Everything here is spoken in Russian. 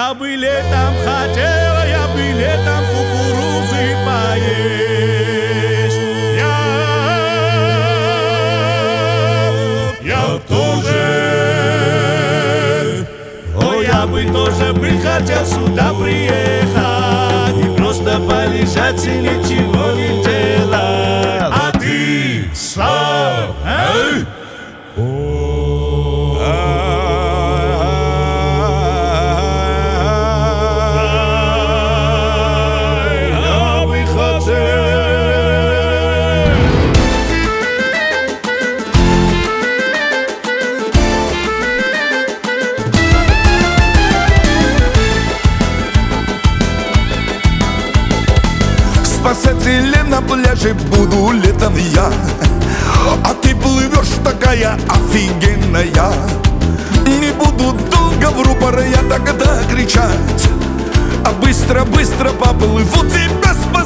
Я бы летом хотела, я бы летом кукурузы поесть. Я тоже, о, я бы тоже хотел сюда приехать и просто полежать и ничего не делать. А ты, Слав, Спасателем на пляже буду летом я, а ты плывешь такая офигенная. Не буду долго в рупор я тогда кричать, а быстро-быстро поплыву тебя спасать.